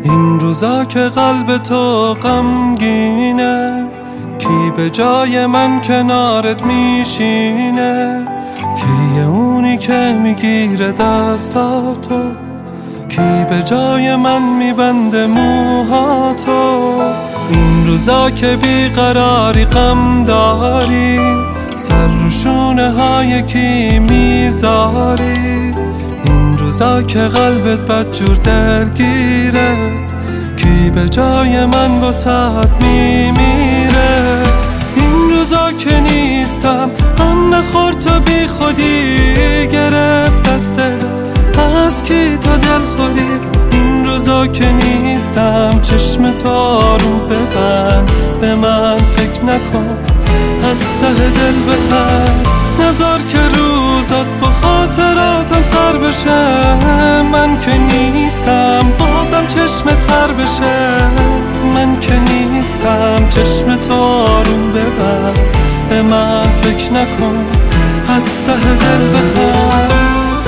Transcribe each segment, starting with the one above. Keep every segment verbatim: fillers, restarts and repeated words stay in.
این روزا که قلب تو غمگینه، کی به جای من کنارت میشینه؟ کیه اونی که میگیره دستاتو؟ کی به جای من میبنده موهاتو؟ این روزا که بیقراری غم داری، سر رو شونه های کی میذاری؟ این روزا که قلبت بدجور دلگیره، کی به جای من واسهت میمیره؟ این روزا که نیستم غم نخور تو بی خودی، گرفت از دلت از کی تو دل خوری؟ این روزا که نیستم چشم تو رو ببند، به من فکر نکن از ته دل بخند، نذار که روزات با خاطراتم سر بشه. من که نیستم بازم چشم تر بشه، من که نیستم چشم تو رو ببند، به من فکر نکن از ته دل بخند.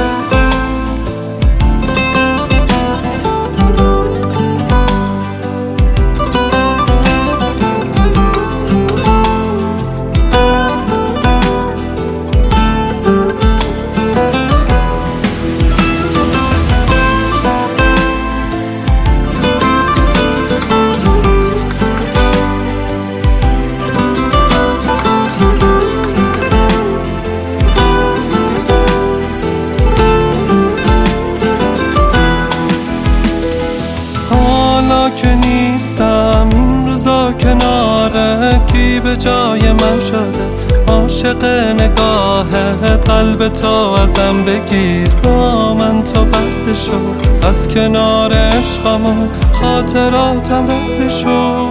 که نیستم این روزا کنارت، کی به جای من شده عاشق نگاهت؟ قلب تو ازم بگیر با من تا بد شد، از کنار عشقمون خاطراتم رد بشو.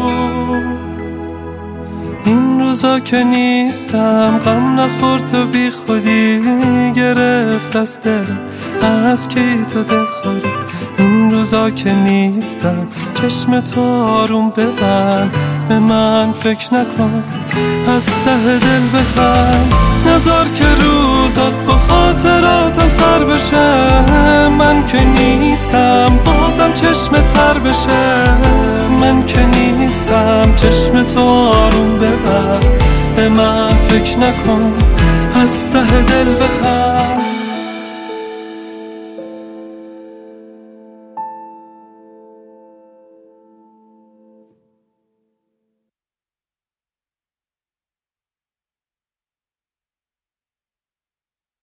این روزا که نیستم غم نخور تو بی خودی، گرفت از دلم از کی تو دل خوری؟ این روزا که نیستم چشم تو آروم ببند، به من فکر نکن از ته دل بخند، نذار که روزات با خاطراتم سر بشه. من که نیستم بازم چشم تر بشه، من که نیستم چشم تو آروم ببند، به من فکر نکن از ته دل بخند.